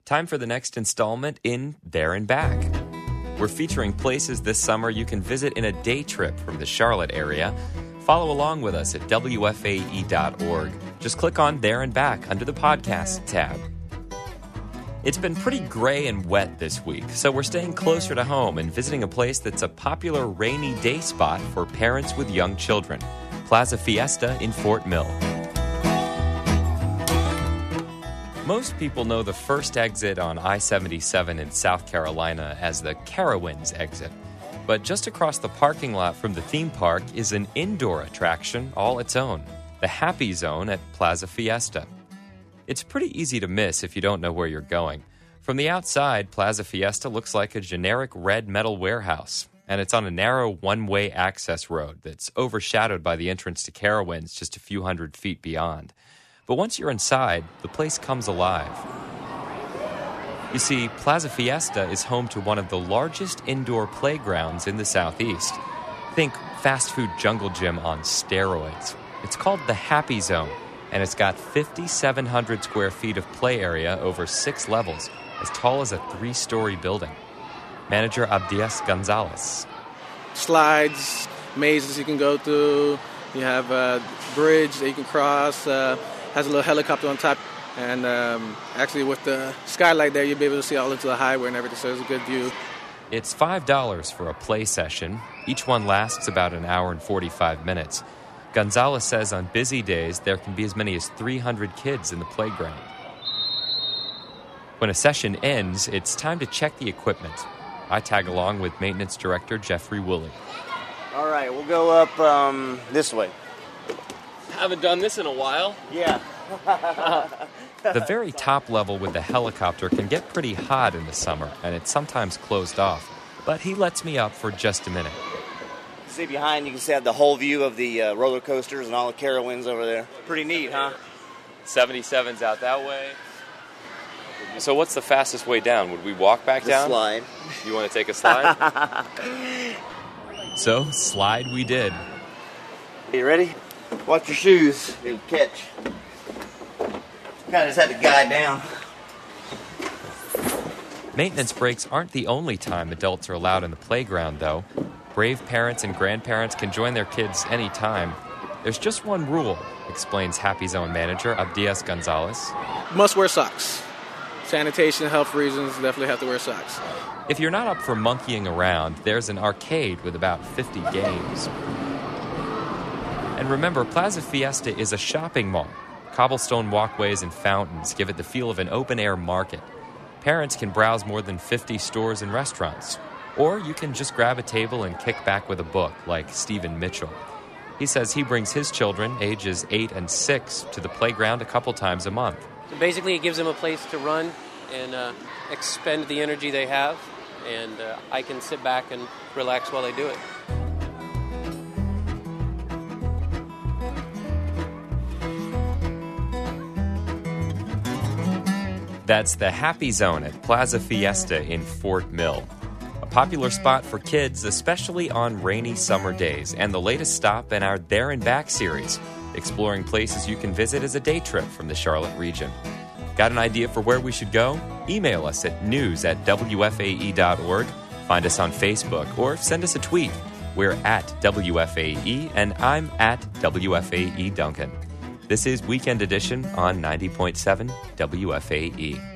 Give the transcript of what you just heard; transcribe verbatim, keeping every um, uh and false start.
Time for the next installment in There and Back. We're featuring places this summer you can visit in a day trip from the Charlotte area. Follow along with us at W F A E dot org. Just click on There and Back under the podcast tab. It's been pretty gray and wet this week, so we're staying closer to home and visiting a place that's a popular rainy day spot for parents with young children, Plaza Fiesta in Fort Mill. Most people know the first exit on I seventy-seven in South Carolina as the Carowinds exit. But just across the parking lot from the theme park is an indoor attraction all its own, the Happy Zone at Plaza Fiesta. It's pretty easy to miss if you don't know where you're going. From the outside, Plaza Fiesta looks like a generic red metal warehouse, and it's on a narrow one-way access road that's overshadowed by the entrance to Carowinds just a few hundred feet beyond. But once you're inside, the place comes alive. You see, Plaza Fiesta is home to one of the largest indoor playgrounds in the Southeast. Think fast food jungle gym on steroids. It's called the Happy Zone, and it's got five thousand seven hundred square feet of play area over six levels, as tall as a three-story building. Manager Abdias Gonzalez. Slides, mazes you can go through. You have a bridge that you can cross. Uh, has a little helicopter on top. And um, actually with the skylight there, you'll be able to see all into the highway and everything, so it's a good view. It's five dollars for a play session. Each one lasts about an hour and forty-five minutes. Gonzalez says on busy days, there can be as many as three hundred kids in the playground. When a session ends, it's time to check the equipment. I tag along with maintenance director Jeffrey Woolley. All right, we'll go up um, this way. Haven't done this in a while. Yeah. The very top level with the helicopter can get pretty hot in the summer, and it's sometimes closed off. But he lets me up for just a minute. See behind, you can see the whole view of the uh, roller coasters and all the Carowinds over there. Pretty neat, huh? seventy-seven's out that way. So what's the fastest way down? Would we walk back the down? Slide. You want to take a slide? So, slide we did. You ready? Watch your shoes. They'll catch. Kind of just had to guide down. Maintenance breaks aren't the only time adults are allowed in the playground, though. Brave parents and grandparents can join their kids anytime. There's just one rule, explains Happy Zone manager Abdias Gonzalez. Must wear socks. Sanitation, health reasons, definitely have to wear socks. If you're not up for monkeying around, there's an arcade with about fifty games. And remember, Plaza Fiesta is a shopping mall. Cobblestone walkways and fountains give it the feel of an open-air market. Parents can browse more than fifty stores and restaurants. Or you can just grab a table and kick back with a book, like Stephen Mitchell. He says he brings his children, ages eight and six, to the playground a couple times a month. So basically it gives them a place to run and uh, expend the energy they have, and uh, I can sit back and relax while they do it. That's the Happy Zone at Plaza Fiesta in Fort Mill. A popular spot for kids, especially on rainy summer days, and the latest stop in our There and Back series, exploring places you can visit as a day trip from the Charlotte region. Got an idea for where we should go? Email us at news at W F A E dot org, find us on Facebook, or send us a tweet. We're at W F A E, and I'm at W F A E Duncan. This is Weekend Edition on ninety point seven W F A E.